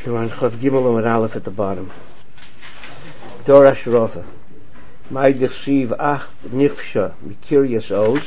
We're on Chav Gimel and Aleph at the bottom. Dorash Rotha. My Dechsiv Ach Nifsha Mikiryas Oz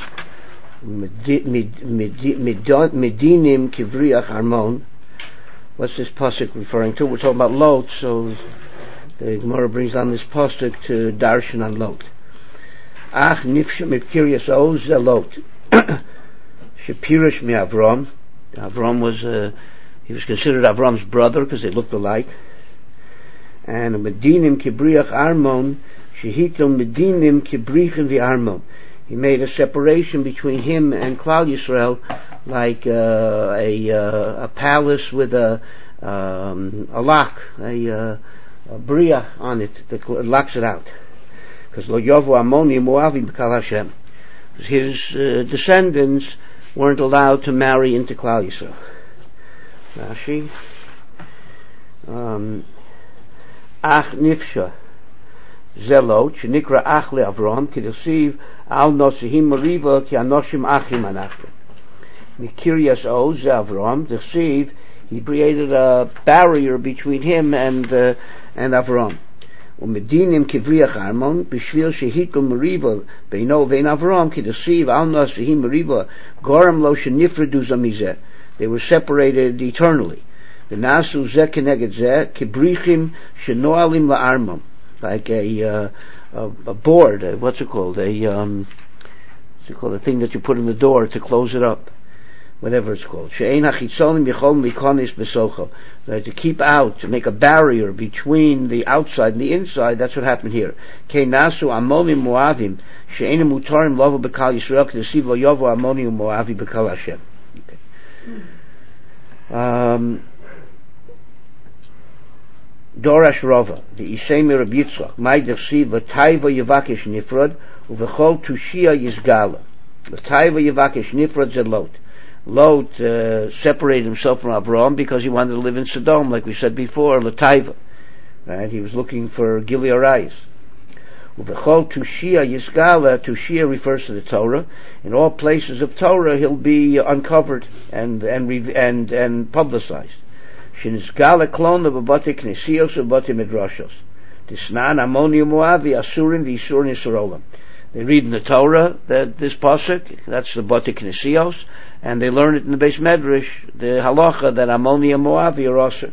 Medinim Kivriach Armon. What's this pasuk referring to? We're talking about Lot, so the Gemara brings on this pasuk to darshan on Lot. Ach Nifsha Mikiryas Oz Lot. Shapirish Mi Avram. Avram was he was considered Avram's brother because they looked alike. And Medinim Kibriach Armon, Shehitom Medinim Kibrichin Vi Armon. He made a separation between him and Klal Yisrael, like a palace with a lock, a bria on it that locks it out. Because Lo Yovu Amoni Moavi B'Kal Hashem. His descendants weren't allowed to marry into Klal Yisrael. Rashi. Ach Nifsha Zelot Shenikra Ach LeAvram Kidosiv Al Nosihim Mariva Ki Anoshim Achim Anachim Mikiryas Oz Avram Desiv. He created a barrier between him and Avram. Umedinim Kivriach Armon Bishvil Shehikum Mariva Beino Vein Avram Kidosiv Al Nosihim Mariva Goram Lo Shenifredu Zamizeh. They were separated eternally. The Nasu Zeh Keneged Zeh Kibrichim Shenoalim LaArmam, like a board. What's it called? A thing that you put in the door to close it up. Whatever it's called. She'ein hachitzonim yichol likonis besocho. To keep out, to make a barrier between the outside and the inside. That's what happened here. Kei nasu amonim moavim she'ein mutarim lovo b'kal Yisrael k'desiv lo yovo amonim moavi b'kal Hashem. Dorash Rova, the Isemi Reb Yitzchak, my Dechsiv L'taiva Yevakesh Nifrod, Uvechol Tushia Yizgala. L'taiva Yevakesh Nifrod Zed Lot. Lot separated himself from Avram because he wanted to live in Sodom, like we said before, L'taiva. Right? He was looking for Gilead Arayis. Uvechol Tushia Yizgala. Tushia refers to the Torah. In all places of Torah, he'll be uncovered and publicized. Shinizgala klona b'bati knesios b'bati midrashos. Tisnan amoni moavi asurim v'isurin yisrolim. They read in the Torah that this pasuk, that's the bati knesios, and they learn it in the Beis Medrash, the halacha that amoni and moavi are asur.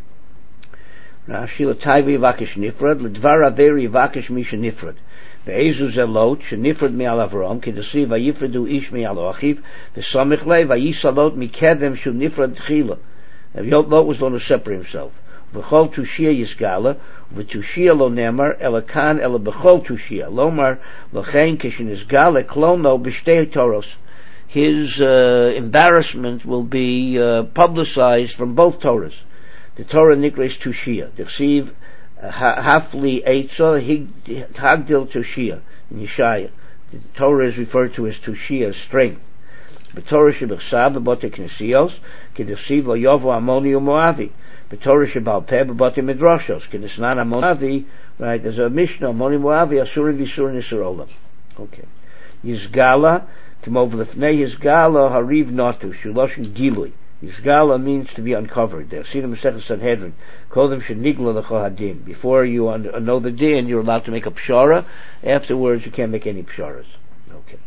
Rashi l'tayvi yivakesh nifrad, l'dvar averi yivakesh misha nifrad. Ve'ezu zelot, shenifrad mi'al Avram, k'dasiv v'yifradu ish mi'al achiv, v'samich lei v'yisalot mikedem shu nifrad tchila. Lot was going to separate himself. V'chol tushia yisgala, v'tushia lo nemar, elakan ela b'chol tushia. Lomar l'chein kishin yisgala klono b'shtei toros. His embarrassment will be publicized from both Torahs. The Torah nikres tushia. Dechsiv hafli eitza hagdil tushia in Yeshaya. The Torah is referred to as tushia, strength. B'Torah shebechsav b'botei knesios k'desiv lo yovo amoni u'moavi. B'Torah shebal peh b'botei midrashos k'nisnan amonavi. Right? There's a Mishnah amoni moavi asurim v'isurin yisrolim. Okay. Yizgala k'mov lefnei Yizgala hariv natu shuloshin gilui. Yizgala means to be uncovered. There. See the Masechet Sanhedrin. Call them shenigla l'cho hadin. Before you know the din, you're allowed to make a pshara. Afterwards, you can't make any psharas. Okay.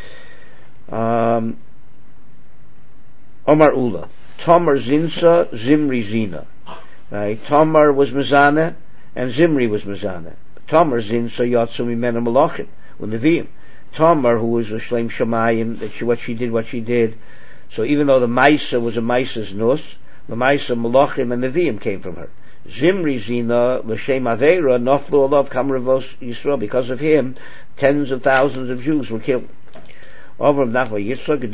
Omar Ula, Tamar Zinsa, Zimri Zina. Right? Tamar was Mizana, and Zimri was Mizana. Tamar Zinsa Yatsu Mimena Malachim, Nevi'im. Tamar, who was a Shlem Shamayim, what she did. So even though the Maisa was a Maisa's Nus, the Maisa Malachim and Nevi'im came from her. Zimri Zina, L'Shem Aveira, Noflu Olav Kamravos Yisrael. Because of him, tens of thousands of Jews were killed. Along these lines, an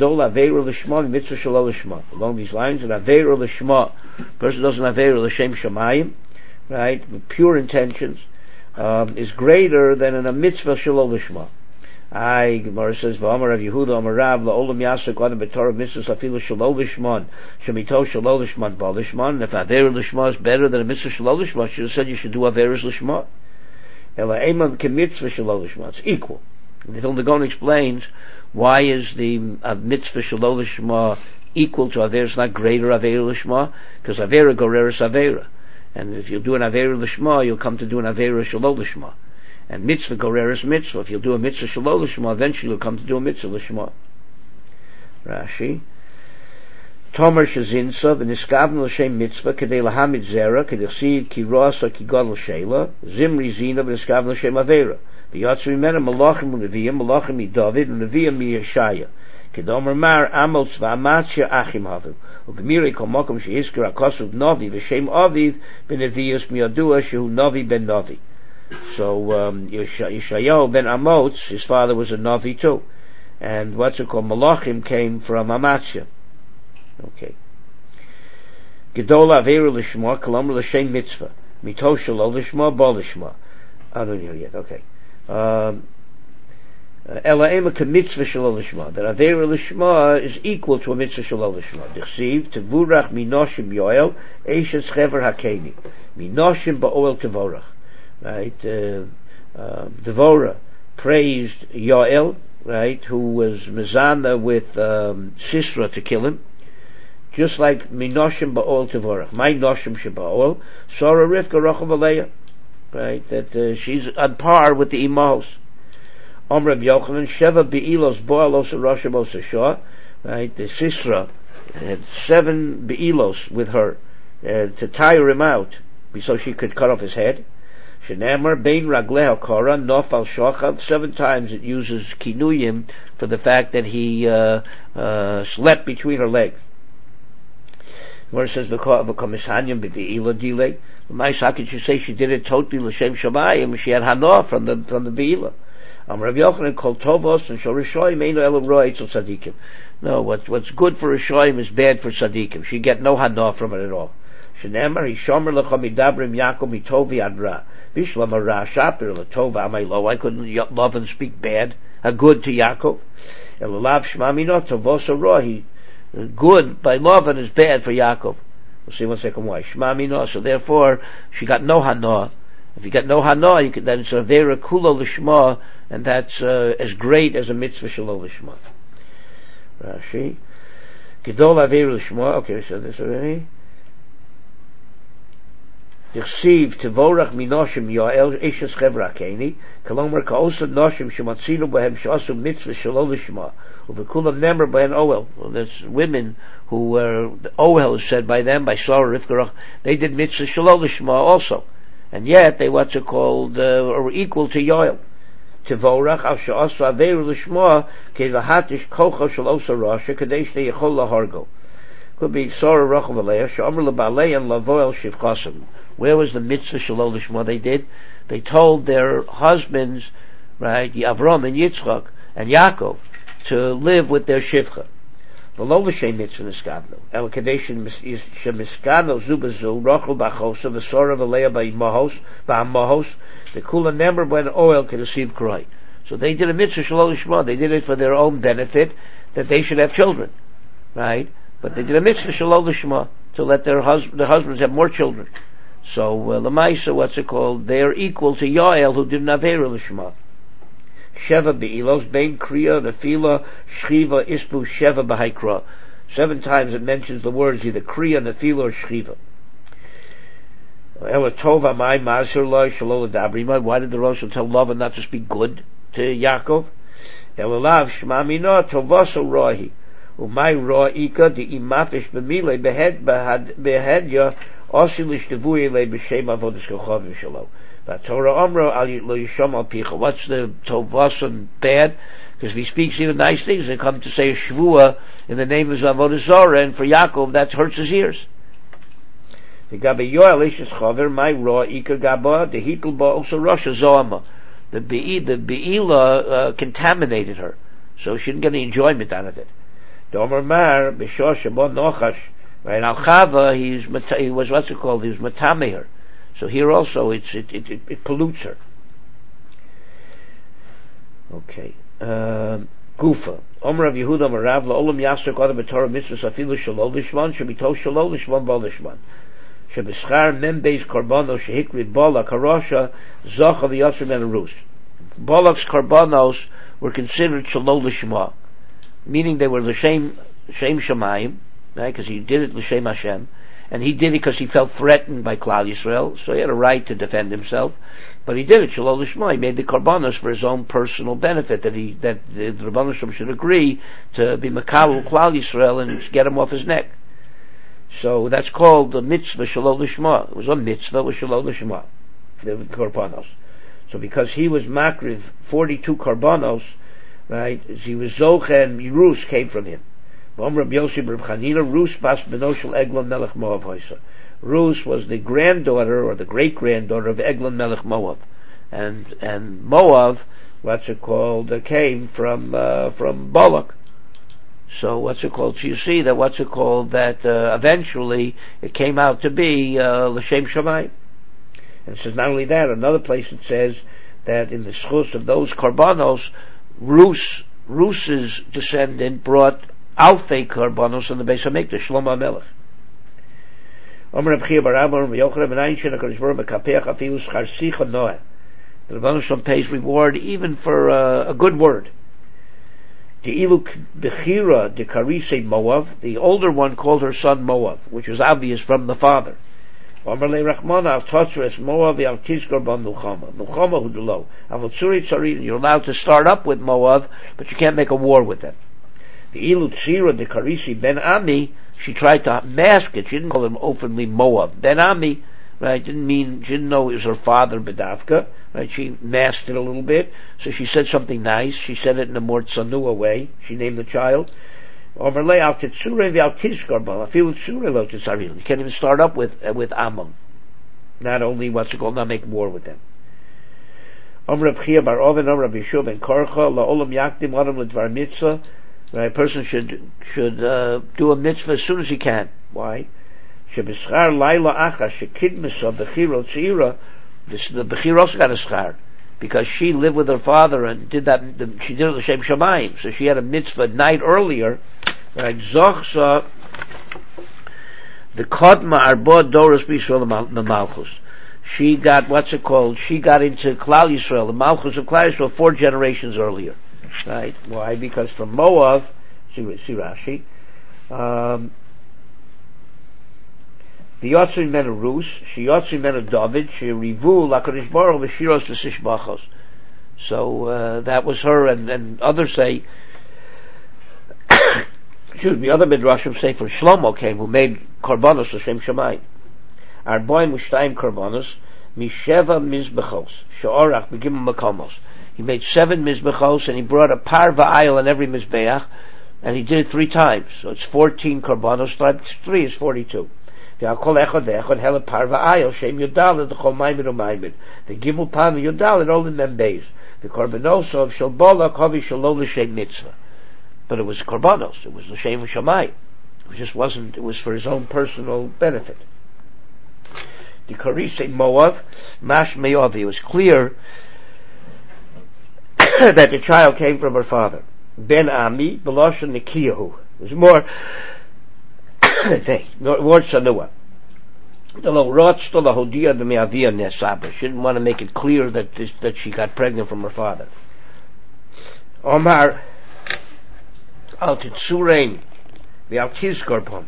Aveira L'Shma, person doesn't Aveira L'Shem Shamayim, right, with pure intentions, is greater than in a mitzvah Shalol L'Shma. Gemara says, V'amar Rav Yehuda Amar Rav La'olam Yasek Adam B'Torah Mitzvahs Afilu Shalol L'Shman Shemito Shalol L'Shman Ba'al L'Shman. If Aveira L'Shma is better than a mitzvah Shalol L'Shma, she should have said you should do Aveiras L'Shma. Ela Eiman K'mitzvah Shalol L'Shma. It's equal. The Vilna Gaon explains why is the mitzvah Shalol L'Shma equal to Aveira, it's not greater Aveira L'Shma, because Aveira Goreres Aveira. And if you'll do an Aveira Lishma, you'll come to do an Aveira Shalol Lishma. And mitzvah goreres mitzvah. If you'll do a mitzvah Shalol Lishma, eventually you'll come to do a mitzvah Lishma. Rashi. Tomer Shazinsa, v'niskavnu l'shem mitzvah, kedei lahamid zera, kedei chsiv ki rosa ki godel sheila, zimri zina, v'niskavnu l'shem Aveira. V'yatzu mimena malachim u'neviyim, malachim mi-David, u'neviyim mi-Yeshaya. Kedomer mar amol tzva amatsia achim havu. U'gemiri kol mokom she'izkir akosov novi, v'shem aviv, b'neviyus mi-Yadua, shehu novi ben novi. So, Yeshayahu ben Amotz, his father was a novi too. And what's it called? Malachim came from Amatzia. Okay. Gedola Aveira Lishma, Kalamar L'Shem Mitzvah. Mito Shalol Lishma, Bo Lishma. I don't hear yet, okay. Ela Emeka Mitzvah Shalol Lishma. That Aveira Lishma is equal to a Mitzvah Shalol Lishma. Dichsiv, Tevurach Minoshim Yoel, Eishes Chever Hakeni. Minoshim Ba'oel Tevorach. Right? Devorah praised Yoel, right, who was Mizana with Sisra to kill him. Just like Minoshim Ba'ol Tevorach, my Noshim Sheba'ol, Sora Rivka Rochav Aleya, right, that she's on par with the Imahos. Rav Yochanan, Sheva Be'ilos Bo'alos Roshamos Shah, right, the Sisra had 7 Be'ilos with her to tire him out, so she could cut off his head. Shenamar Bein Ragleha Kora Nofal Shochav. 7 times it uses Kinuyim for the fact that he slept between her legs. Where it says v'komishanyam b'be'ila dilei. How could you say she did it totally l'shem shamayim? She had hana from the be'ila. Rav Yochanan called tovos and shorishoyim eino elu ro'etz tzadikim. No, what's good for Rishoyim is bad for tzadikim. She get no hana from it at all. Shenemar hishomer lecha midabrim Yaakov mitovi adra. Bishlam ara shapir letova amaylo. I couldn't love and speak bad, good to Yaakov. Elulav shmamino tovos rohi. Good by love and is bad for Yaakov. We'll see one second why. Shema Mino. So therefore, she got no hana. If you got no hana, you could then it's a vera kula l'shma, and that's as great as a mitzvah shalol l'shma. Rashi. Gedol avera l'shma. Okay, we said this already. Yichsiv tevorach minoshim yoel eshes chevra keni. Kalomer ka'osad noshim shematzinu b'hem shasu mitzvah shalol l'shma. Uvekulam nemer by an Oel. Well, there's women who were, the Oel is said by them, by Sarah Rivka, they did mitzvah shalol l'shma also. And yet, they were equal to Yoel. Tevorach al she'asa averu l'shma, ke'vahatish kocha shel osa rasha, kadesh ne'yechol lahargo. Could be Sarah Rachel Aleya, she'amr l'balei and lavoel shivchasim. Where was the mitzvah shalol l'shma they did? They told their husbands, right, Avram and Yitzchak and Yaakov, to live with their shivcha. Below l'shem mitzvah niskavnu. El kadeshin shemiskavnu zubazu rochel bachosa v'sora v'leya ba'imahos the kula nemer when oil can receive cry. So they did a mitzvah shalol l'shma. They did it for their own benefit, that they should have children, right? But they did a mitzvah shalol l'shma to let their husbands have more children. So l'maisa, what's it called? They are equal to Yoel, who didn't have avera l'shma. Sheva be'ilos, bein kriya, nefila, shchiva, isbu, sheva b'haikra. 7 times it mentions the words either kriya, nefila, or shchiva. Ela tova mai maser loy shalol dabrima. Why did the Rosh tell Lavan not to speak good to Yaakov? Ela lav shma mina tovaso rohi. Umay ro'ika di imafish b'mile behedya osilish devuye le b'shem avodas kochavim shalom. Torah Amra al Yisham al Picha. What's the Tovasan bad? Because if he speaks even nice things, they come to say a Shvua in the name of Avodah Zarah, and for Yaakov that hurts his ears. The Gabi Yoel Ishes Chaver, my Ra Ika Gaba, the Hitel Ba also Rasha Zoama. The Be'ila contaminated her, so she didn't get any enjoyment out of it. Domer Mar B'Shah Shabon Nochash. Right, Al Chava, he was what's it called? He was Matameher. So here also it pollutes her. Okay. Gufa. Omer of Yehuda Marav la'olam yasser kodem b'torah mitzvah afilu shalol lishman shebito shalol lishman bal lishman shebeschar membeis korbanos shehikrid balak harasha zocha v'yatzer men arus. Balak's korbanos were considered shalol lishma, meaning they were l'shem shamayim, right? Because he did it l'shem Hashem. and he did it because he felt threatened by Klal Yisrael, so he had a right to defend himself. But he did it, Shalol Lishma. He made the Karbanos for his own personal benefit, that the Rebbeinu Shalom should agree to be Makabel Klal Yisrael and get him off his neck. So that's called the mitzvah Shalol Lishma. It was a mitzvah with Shalol Lishma, the Karbanos. So because he was Makriv 42 Karbanos, right, he was Zoch and Rus came from him. Rus bas Benoshel Eglon Melech Moav Hoysa. Rus was the granddaughter or the great granddaughter of Eglon Melech Moav, and Moav, came from Balak. So so you see that eventually it came out to be L'Shem Shamayim. And it says not only that, another place it says that in the schus of those karbanos, Rus's descendant brought alfei karbanos on the Beis HaMikdash, Shlomo HaMelech. The Rebbeinu Shalom pays reward even for a good word. The older one called her son Moav, which was obvious from the father. You're allowed to start up with Moav, but you can't make a war with them. The Ilu Tzira de Karisi Ben Ami, she tried to mask it. She didn't call him openly Moav. Ben Ami, right, she didn't know it was her father Bedavka, right, she masked it a little bit, so she said something nice. She said it in a more tsanua way. She named the child. You can't even start up with Ammon. Not only not make war with them. A person should do a mitzvah as soon as he can. Why? The Bechir also got a schar, because she lived with her father and did that. She did it L'Shem Shamayim, so she had a mitzvah night earlier. Right? Zochsa, the Kodma Arba Doros B'Yisrael the Malchus. She got She got into Klal Yisrael, the Malchus of Klal Yisrael, 4 generations earlier. Right? Why? Because from Moav, see Rashi, the Yotzim Menu Rus, she Yotzim Menu David, she Rivu Lakadish Baruch V'Shiros V'Sishbachos. So that was her, and others say, other midrashim say for Shlomo came, who made Karbanos L'Shem Shamayim. Arboim U'Shtayim Karbanos Misheva Mizbechos She'orach B'Gimel Makomos. He made 7 mizbechos, and he brought a par va'ayil on every mizbeach, and he did it 3 times. So it's 14 karbanos times 3 is 42. The gimel pan yudal and all the membeis. The karbanos of shalbola kavi shalol l'shem mitzvah. But it was karbanos. It was l'shem shamayim. It just wasn't. It was for his own personal benefit. The karisei Moav mash me'avi. It was clear that the child came from her father. Ben Ami, Beloshan Nikiyahu. It was more Sanua. She didn't want to make it clear that she got pregnant from her father. Omar Al Titsurein the Al Tizkorpon.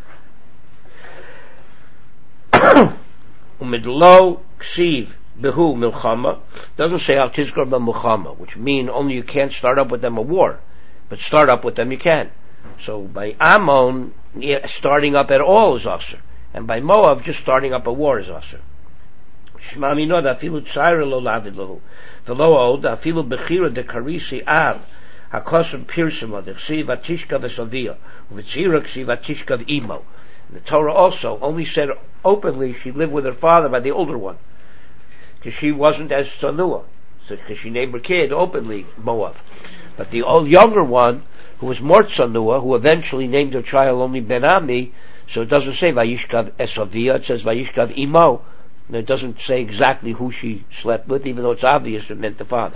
Umidlo Ksiv Behu Milchama doesn't say Al Tizkor Milchama, which mean only you can't start up with them a war, but start up with them you can. So by Ammon, starting up at all is Asr, and by Moab, just starting up a war is Asr. Shema Mino da Afilu Tzaira lo lavid lahu, v'lo od da Afilu Bechira de Karisi Av Hakosem Pirsima de Ksiv Atishka v'Savia uV'Tzira Ksiv Atishka v'Imo. The Torah also only said openly she lived with her father by the older one, because she wasn't as Tsanua, so because she named her kid openly Moav. But the old younger one, who was more Tsanua, who eventually named her child only Ben Ami, so it doesn't say Vayishkav Esavia, it says Vayishkav Imo. And it doesn't say exactly who she slept with, even though it's obvious it meant the father.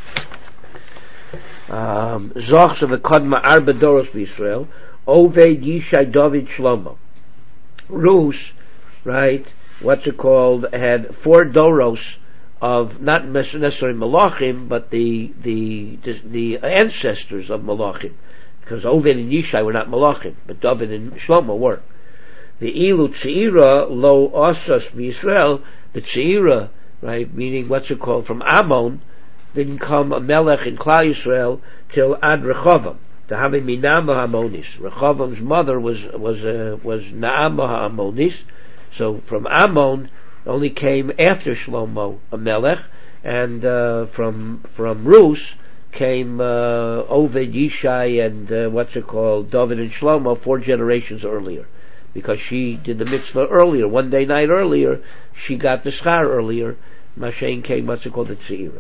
Zochs of the Kodma Arba Doros B'Yisrael, Oved Yishai David Shlomo. Rus, right, had 4 Doros of not necessarily Malachim, but the ancestors of Malachim. Because Oved and Yishai were not Malachim, but David and Shlomo were. The ilu tzeira lo osas b'Yisrael, the tzeira, right, meaning what's it called, from Ammon, didn't come a melech in Klal Yisrael till ad Rechovam. To have a Naamah Hammonis. Rechovam's mother was Naamah Hammonis. So from Ammon only came after Shlomo a melech, and from Rus came Oved, Yishai, and David and Shlomo 4 generations earlier, because she did the mitzvah earlier, one day night earlier. She got the schar earlier. Mashen came the Tzeira.